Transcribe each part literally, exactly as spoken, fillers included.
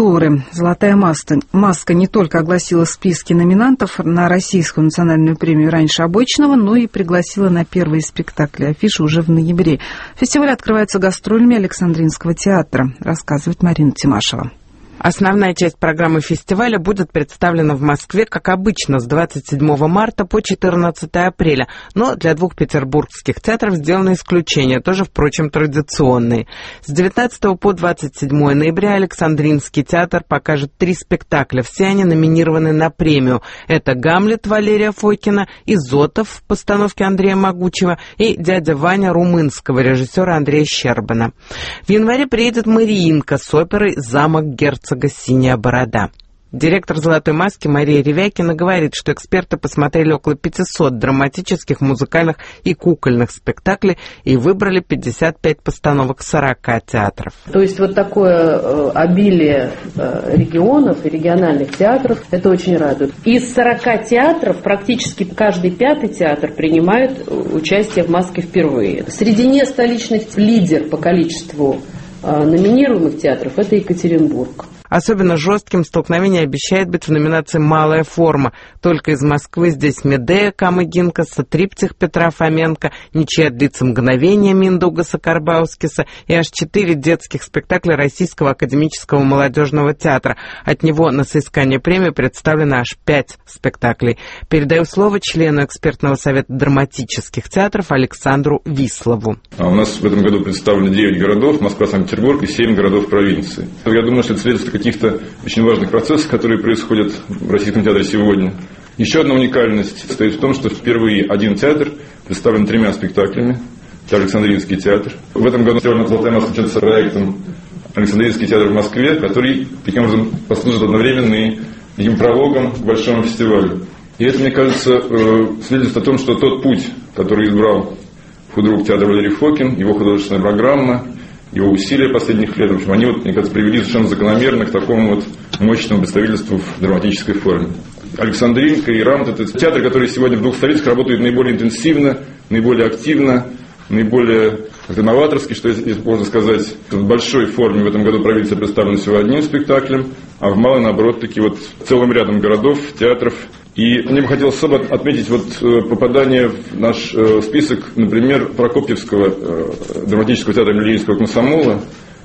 культуры. «Золотая маска», маска не только огласила списки номинантов на Российскую национальную премию раньше обычного, но и пригласила на первые спектакли афиши уже в ноябре. Фестиваль открывается гастролями Александринского театра, рассказывает Марина Тимашева. Основная часть программы фестиваля будет представлена в Москве, как обычно, с двадцать седьмого марта по четырнадцатое апреля. Но для двух петербургских театров сделано исключение, тоже, впрочем, традиционные. С девятнадцатого по двадцать седьмое ноября Александринский театр покажет три спектакля. Все они номинированы на премию. Это «Гамлет» Валерия Фокина, «Изотов» в постановке Андрея Могучего и «Дядя Ваня» румынского режиссера Андрея Щербана. В январе приедет «Мариинка» с оперой «Замок герцога «Синяя борода». Директор «Золотой маски» Мария Ревякина говорит, что эксперты посмотрели около пятисот драматических, музыкальных и кукольных спектаклей и выбрали пятьдесят пять постановок сорока театров. То есть вот такое э, обилие э, регионов и региональных театров, это очень радует. Из сорока театров практически каждый пятый театр принимает участие в «Маске» впервые. Среди нестоличных лидер по количеству э, номинируемых театров это Екатеринбург. Особенно жестким столкновение обещает быть в номинации «Малая форма». Только из Москвы здесь «Медея» Камыгинка, «Сатриптих» Петра Фоменко, «Ничья длится мгновение» Миндаугаса Карбаускиса и аж четыре детских спектакля Российского академического молодежного театра. От него на соискание премии представлено аж пять спектаклей. Передаю слово члену экспертного совета драматических театров Александру Вислову. А у нас в этом году представлено девять городов, Москва, Санкт-Петербург и семь городов провинции. Я думаю, что это свидетельство каких-то очень важных процессов, которые происходят в Российском театре сегодня. Еще одна уникальность состоит в том, что впервые один театр представлен тремя спектаклями. Это Александринский театр. В этом году «Золотая маска» начнется проектом Александринский театр в Москве, который таким образом послужит одновременно и таким прологом к большому фестивалю. И это, мне кажется, свидетельствует о том, что тот путь, который избрал худрук театра Валерий Фокин, его художественная программа, его усилия последних лет, в общем, они, вот, мне кажется, привели совершенно закономерно к такому вот мощному представительству в драматической форме. Александринка и Рамт – это театры, которые сегодня в двух столицах работают наиболее интенсивно, наиболее активно, наиболее как-то новаторски, что если можно сказать. В большой форме в этом году провинция представлена всего одним спектаклем, а в малой, наоборот, таки вот целым рядом городов, театров. И мне бы хотелось особо отметить вот попадание в наш список, например, Прокопьевского драматического театра Ильинского комсомола.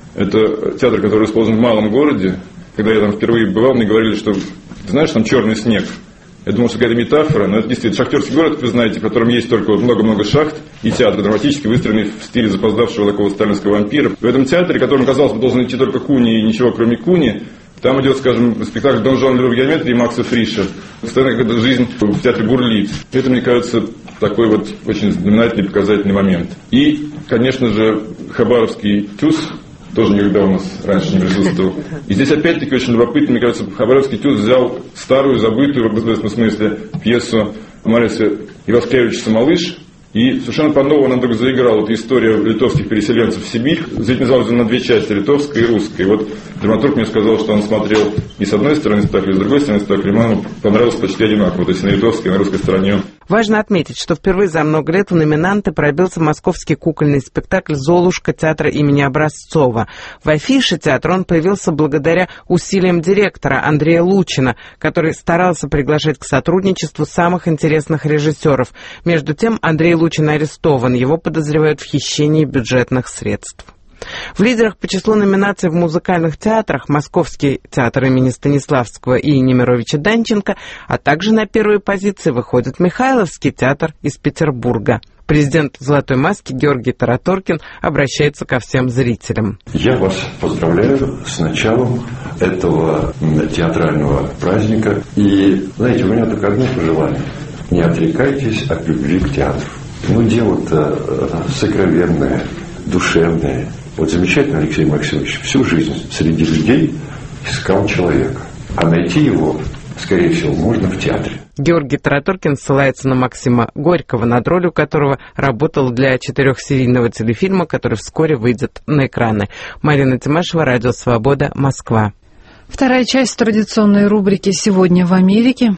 Это театр, который расположен в малом городе. Когда я там впервые бывал, мне говорили, что ты знаешь, там черный снег. Я думал, что какая-то метафора, но это действительно шахтерский город, как вы знаете, в котором есть только вот много-много шахт, и театр драматически выстроенный в стиле запоздавшего такого сталинского вампира. В этом театре, которым, казалось бы, должен идти только Куни и ничего кроме Куни, там идет, скажем, спектакль «Дон Жуан Любовь геометрии» Макса Фриша. Постоянно какая-то жизнь в театре бурлит. Это, мне кажется, такой вот очень знаменательный, показательный момент. И, конечно же, Хабаровский ТЮЗ тоже никогда у нас раньше не присутствовал. И здесь опять-таки очень любопытно, мне кажется, Хабаровский ТЮЗ взял старую, забытую, в известном смысле, пьесу Мариса Иваскевича «Самолыш». И совершенно по-новому она вдруг заиграла. Вот история литовских переселенцев в Сибирь. Зрительный зал на две части, литовская и русская. И вот драматург мне сказал, что он смотрел и с одной стороны спектакль, и с другой стороны спектакль. Ему понравилось почти одинаково. То есть на литовской, и на русской стороне. Важно отметить, что впервые за много лет в номинанты пробился московский кукольный спектакль «Золушка» театра имени Образцова. В афише театра он появился благодаря усилиям директора Андрея Лучина, который старался приглашать к сотрудничеству самых интересных режиссеров. Между тем, Андрей Лучин арестован. Его подозревают в хищении бюджетных средств. В лидерах по числу номинаций в музыкальных театрах Московский театр имени Станиславского и Немировича Данченко, а также на первой позиции выходит Михайловский театр из Петербурга. Президент «Золотой маски» Георгий Тараторкин обращается ко всем зрителям. Я вас поздравляю с началом этого театрального праздника. И, знаете, у меня только одно пожелание. Не отрекайтесь от любви к театру. Ну, дело-то сокровенное, душевное. Вот замечательно Алексей Максимович всю жизнь среди людей искал человека. А найти его, скорее всего, можно в театре. Георгий Тараторкин ссылается на Максима Горького, над ролью которого работал для четырехсерийного телефильма, который вскоре выйдет на экраны. Марина Тимашева, Радио Свобода, Москва. Вторая часть традиционной рубрики «Сегодня в Америке».